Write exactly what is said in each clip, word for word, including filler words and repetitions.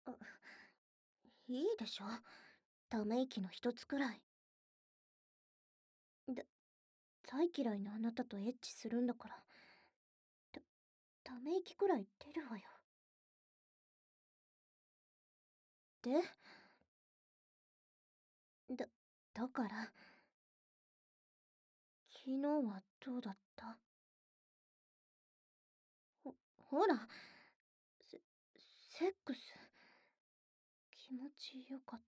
いいでしょ、ため息の一つくらい。だ大嫌いなあなたとエッチするんだから、たため息くらい出るわよ。でだだから昨日はどうだった？ほほら、セセックス気持ちよかった。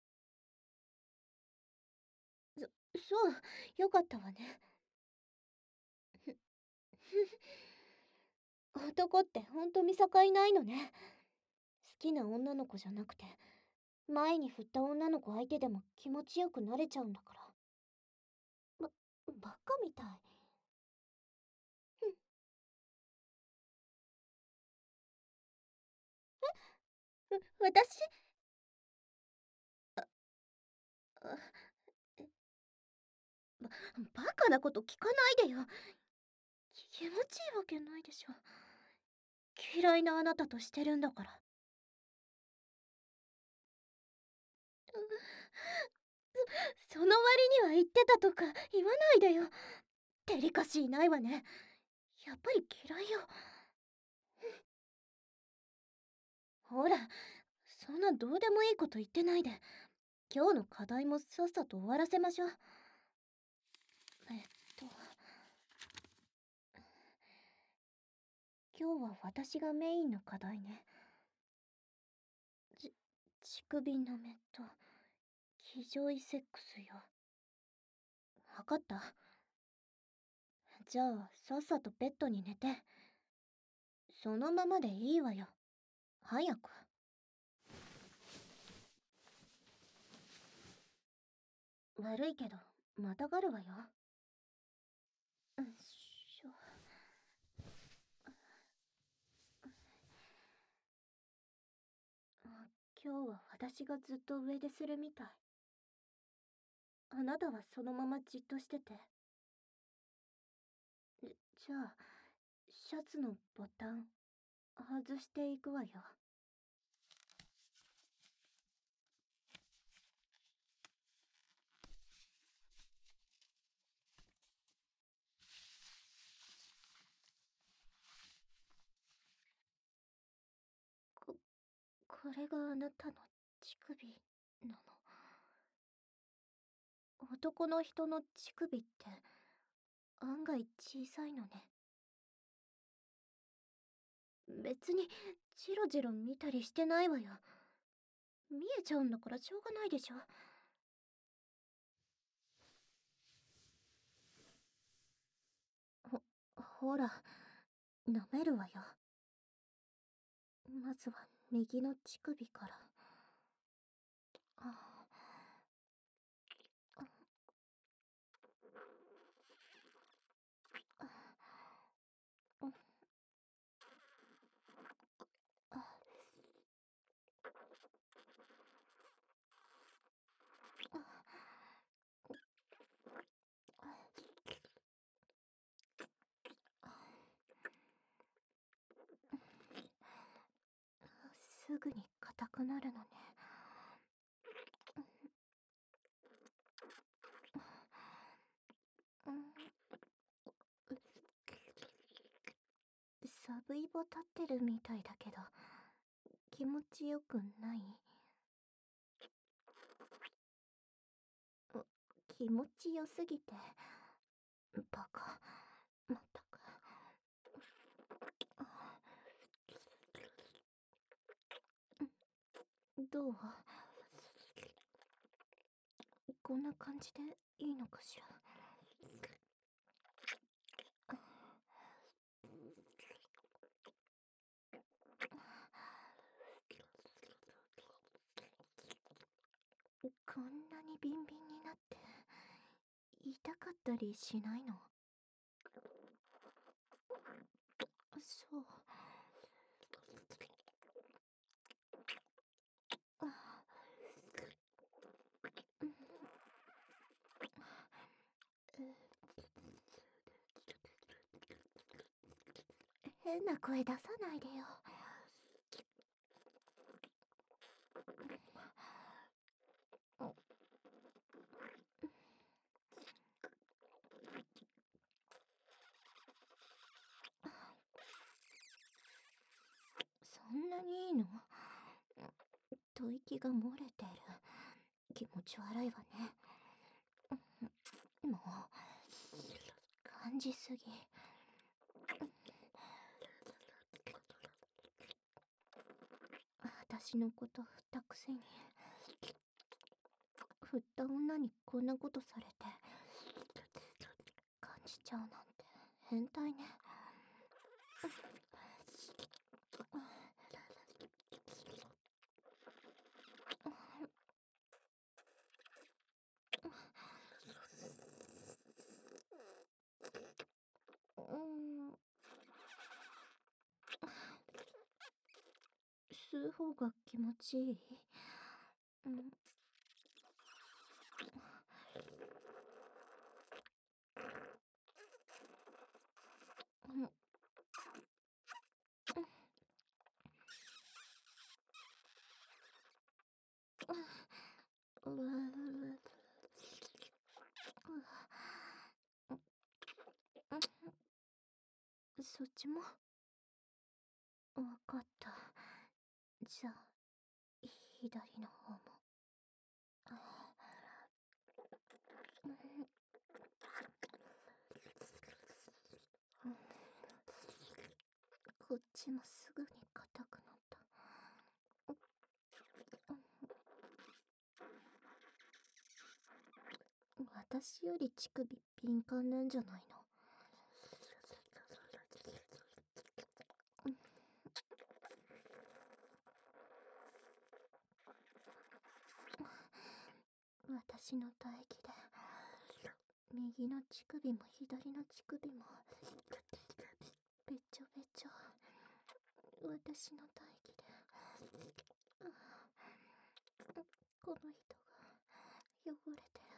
そそうよかったわね。男ってほんと見境ないのね。好きな女の子じゃなくて、前に振った女の子相手でも気持ちよくなれちゃうんだから。ばバカみたい。う私あえばバカなこと聞かないでよ。き気持ちいいわけないでしょ。嫌いなあなたとしてるんだから。その割には言ってたとか言わないでよ。デリカシーないわね。やっぱり嫌いよ。ほら、そんなどうでもいいこと言ってないで、今日の課題もさっさと終わらせましょう。えっと今日は私がメインの課題ね。ち乳首舐めと騎乗位セックスよ。わかった。じゃあさっさとベッドに寝て。そのままでいいわよ。早く。悪いけどまたがるわよ。よいしょ。あ、今日は私がずっと上でするみたい。あなたはそのままじっとしてて。じゃあシャツのボタン外していくわよ。ここれがあなたの乳首なの？男の人の乳首って案外小さいのね。別にジロジロ見たりしてないわよ。見えちゃうんだからしょうがないでしょ。ほほら、舐めるわよ。まずは右の乳首から。あすぐに硬くなるのね。サブイボ立ってるみたいだけど気持ちよくない？気持ちよすぎてバカ。まったく。どう？こんな感じでいいのかしら。こんなにビンビンになって痛かったりしないの？そう。変な声出さないでよ。 いの？吐息が漏れてる。気持ち悪いわね。もう、感じすぎ。私のこと振ったくせに、振った女にこんなことされて、感じちゃうなんて変態ね。うん、吸う方が気持ちいい。うん、うん、うわそっちもわかった。じゃあ、左の方も。こっちもすぐに硬くなった。私より乳首敏感なんじゃないの？私の唾液で右の乳首も左の乳首もべちょべちょ。私の唾液でこの人が汚れてる。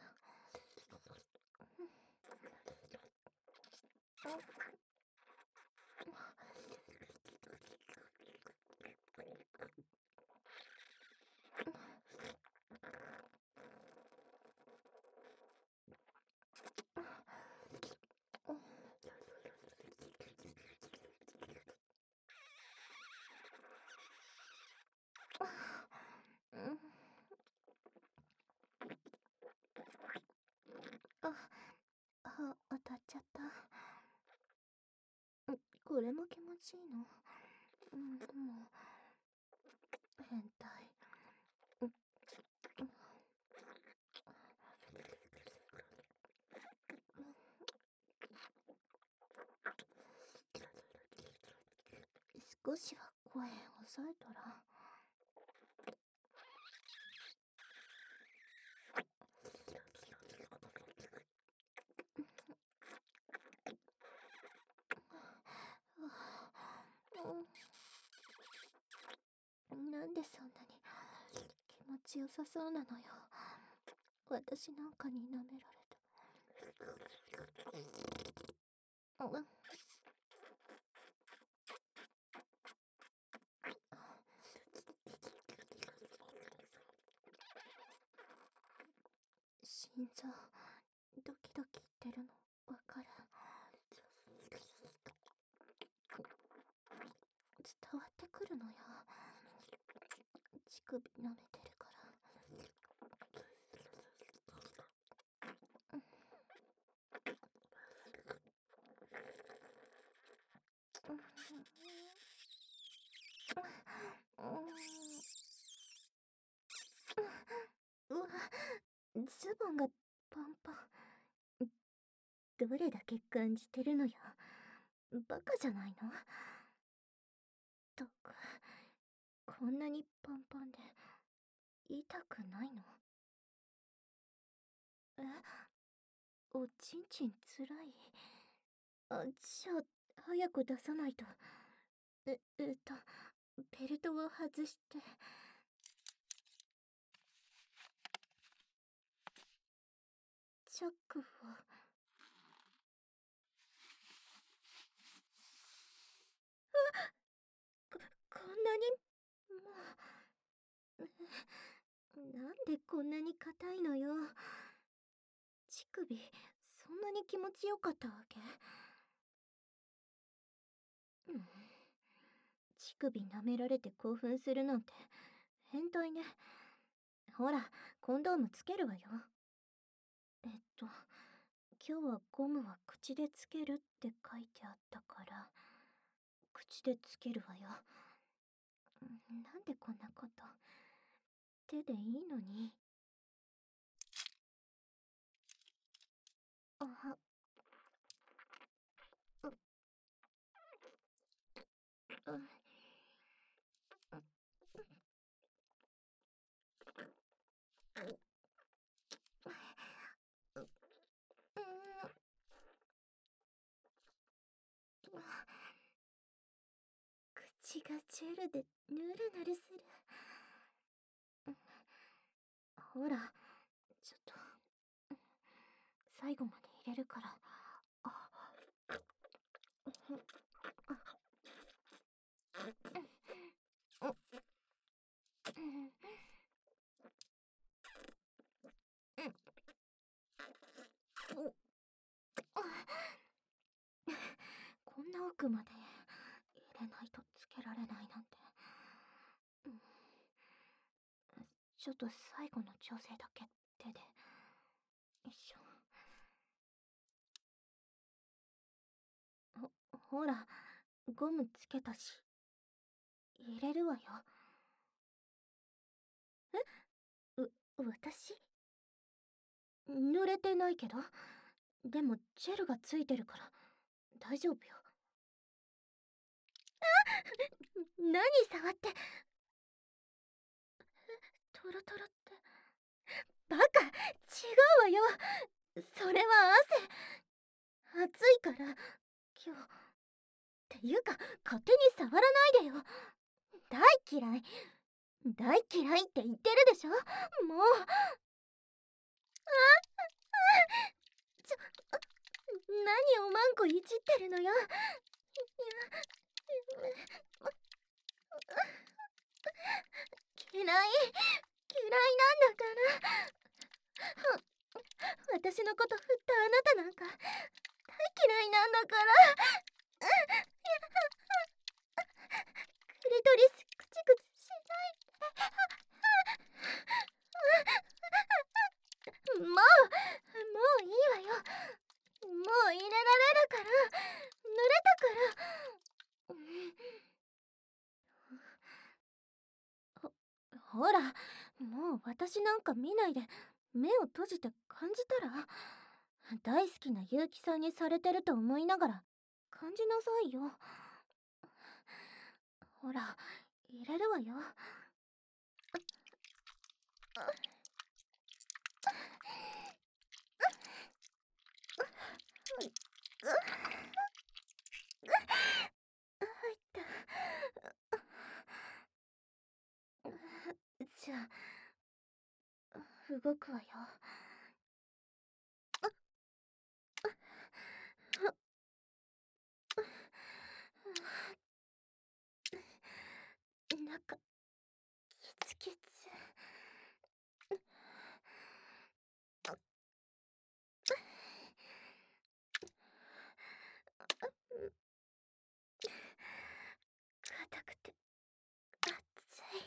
あ、あ、当たっちゃった。これも気持ちいいの？うん、もう、変態。少しは声抑えとらん？なんでそんなに気持ちよさそうなのよ。私なんかに舐められた。うん、心臓ドキドキ言ってるのわかる？伝わってくるのよ。乳首舐めてるから。うわ、ズボンがパンパン。どれだけ感じてるのよ。バカじゃないの？とか、こんなにパンパンで痛くないの？え、おちんちんつらい？あ、じゃあ、早く出さないと。え、えっと、ベルトを外して。チャックを。こ、こんなに、もう、なんでこんなに硬いのよ。乳首、そんなに気持ちよかったわけ？うん。 乳首舐められて興奮するなんて変態ね。ほら、コンドームつけるわよ。えっと今日はゴムは口でつけるって書いてあったから口でつけるわよ。なんでこんなこと。手でいいのに。あはうう口がジェルでヌルヌルする。ほら、ちょっと最後まで入れるから。あこんな奥まで入れないとつけられないなんて。ちょっと最後の調整だけ手で。よいしょ。ほ、ほら、ゴムつけたし。入れるわよ。え？う、私？濡れてないけど。でもジェルがついてるから大丈夫よ。あ何触って。トロトロって。バカ、違うわよ。それは汗。暑いから今日。っていうか勝手に触らないでよ。大嫌い。大嫌いって言ってるでしょ。もう。あちょ何をマンコいじってるのよ。嫌い嫌いなんだから。私のこと振ったあなたなんか大嫌いなんだから。クリトリスクチクチしないで。もうもういいわよ。もう入れられるから。濡れたから。ほ、ほら、もう私なんか見ないで目を閉じて感じたら。大好きな結城さんにされてると思いながら感じなさいよ。ほら、入れるわよ。じゃあ動くわよ。中キツキツ。硬くて熱い。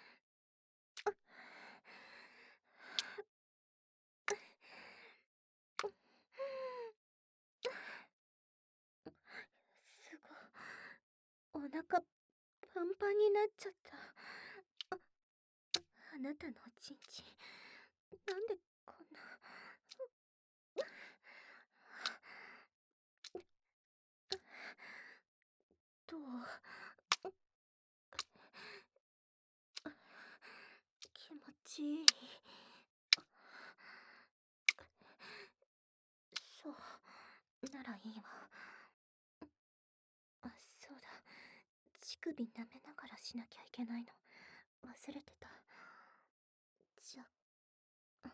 すごいお腹パンパンになっちゃった。あ、あなたのおちんちんなんでこんな。どう？気持ちいい。そうならいいわ。あ、そうだ、乳首舐めながらしなきゃいけないの忘れてた。じゃあ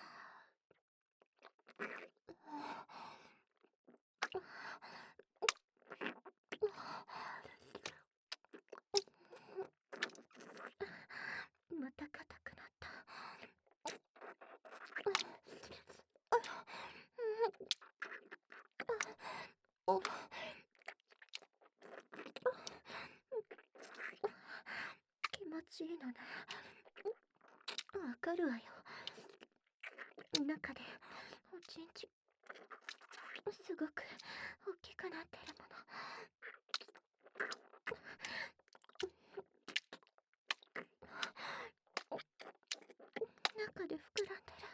また硬くなった。 ちいいのね。わかるわよ。中でおちんちすごく大きくなってるもの。中で膨らんでる。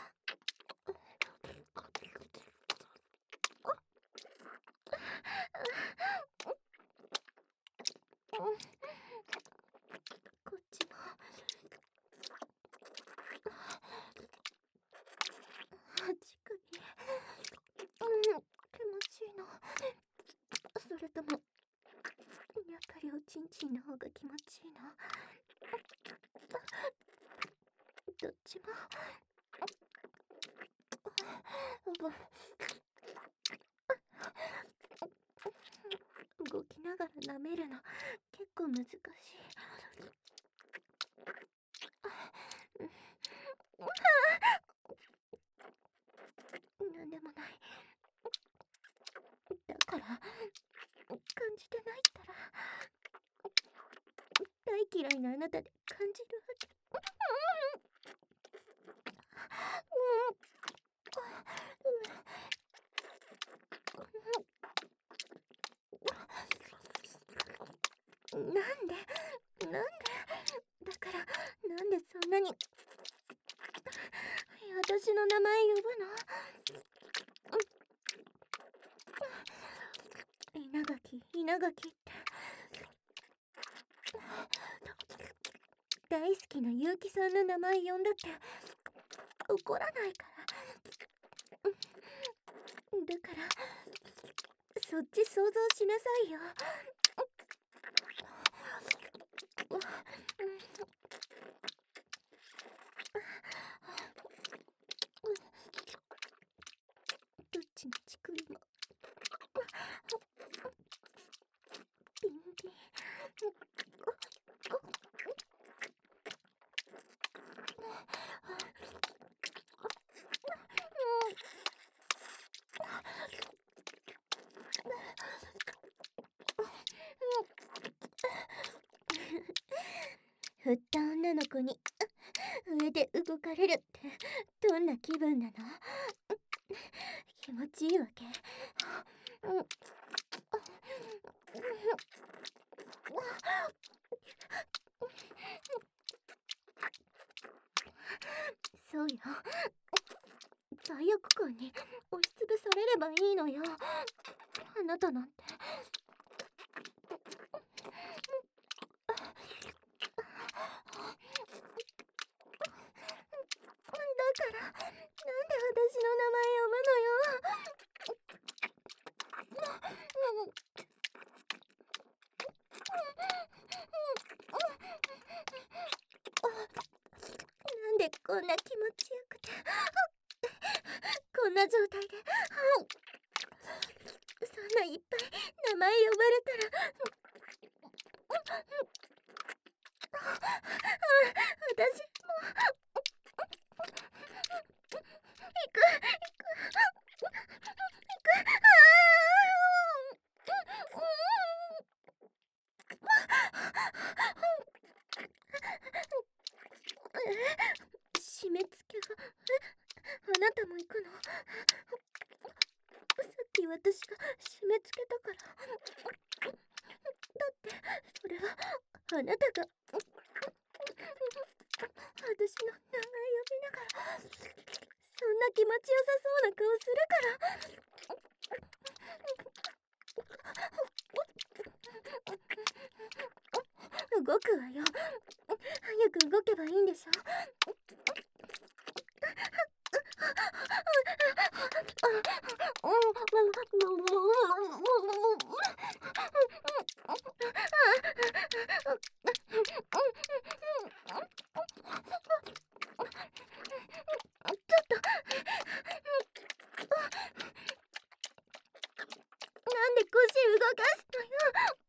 こっちも乳首、うん、気持ちいいの。それともやっぱりおちんちんの方が気持ちいいの？どっちも動きながら舐めるの結構難しい。なんでもない。だから感じてないったら大嫌いなあなたで感じるわけ。なんでなんでだからなんでそんなに私の名前呼ぶの？稲垣稲垣って大好きな結城さんの名前呼んだって怒らないから。だからそっち想像しなさいよ。どっちの乳首もピンピン。振った女の子に上で動かれるってどんな気分なの？気持ちいいわけ？そうよ。罪悪感に押しつぶされればいいのよ。あなたなんて。だからなんで私の名前呼ぶのよ。なんでこんな気持ちよくてこんな状態でそんないっぱい名前呼ばれたら私も行く行く行く。締め付けがあなたも行くの？さっき私が締め付けたから。だってそれはあなたが私の名前呼びながらそんな気持ちよさそうな顔するから動くわよ。早く動けばいいんでしょ。なんで腰動かすのよ。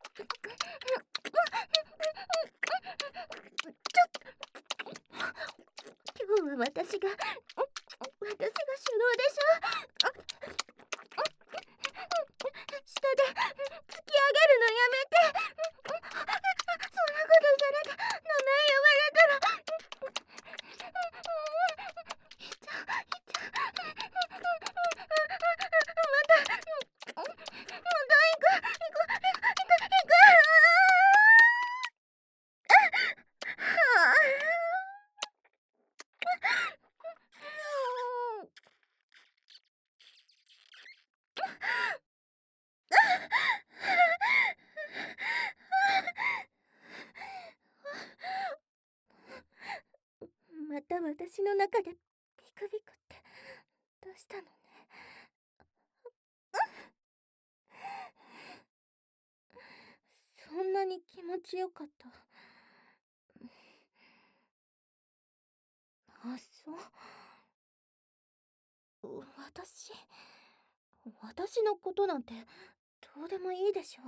今日は私が私が主導でしょ。下で突き上げるのやめて。そんなことされて名前私の中でビクビクって出したのね。そんなに気持ちよかった。あ、そう。私、私のことなんてどうでもいいでしょ。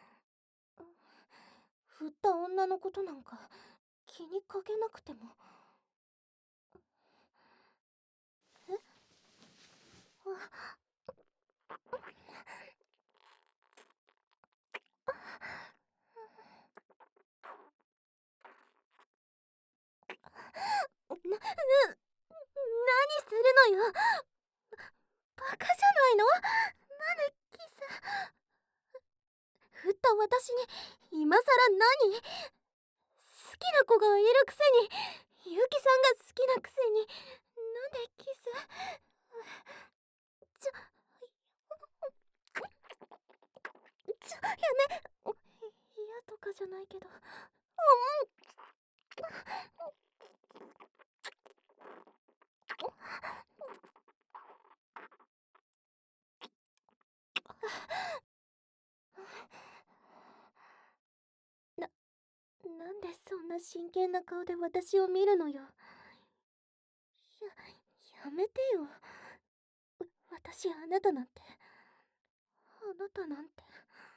振った女のことなんか気にかけなくても。えあな、な、何するのよ。バカじゃないの。なんでキス。振った私に今さら何。好きな子がいるくせに、ゆきさんが好きなくせに、なんでキス。ちょ、ちょ、やめ。嫌とかじゃないけど。な、なんでそんな真剣な顔で私を見るのよ。や、やめてよ。私あなたなんて、あなたなんて。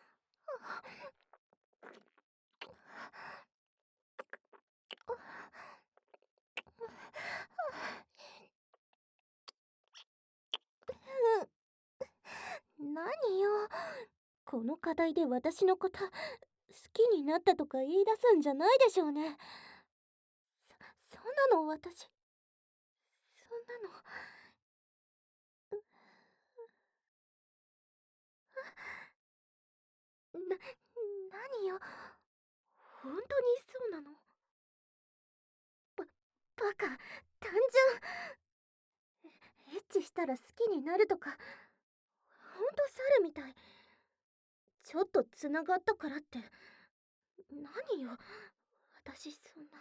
何よ。この課題で私のこと好きになったとか言い出すんじゃないでしょうね。そ、そんなの私、そんなの。な、何よ。本当にそうなの。バ、バカ、単純。エッチしたら好きになるとか、ほんと猿みたい。ちょっとつながったからって。何よ。私そんな。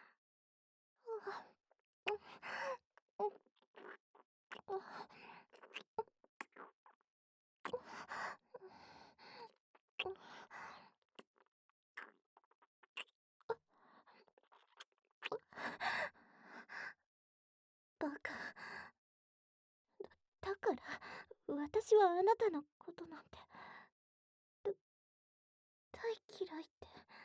バカ。だから私はあなたのことなんてだ大嫌いって。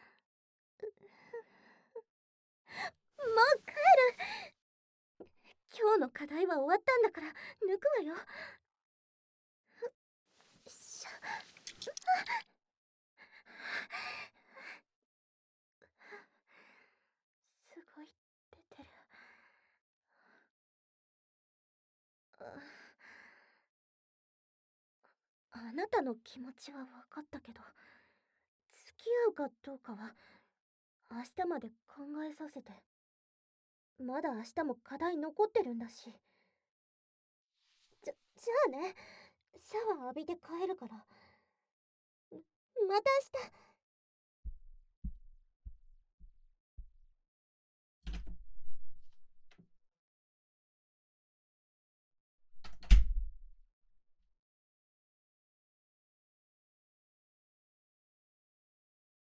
もう帰る。今日の課題は終わったんだから抜くわよ。しゃ、すごい出てる。あなたの気持ちは分かったけど、付き合うかどうかは明日まで考えさせて。まだ明日も課題残ってるんだし。じゃ、じゃあね。シャワー浴びて帰るから。また明日。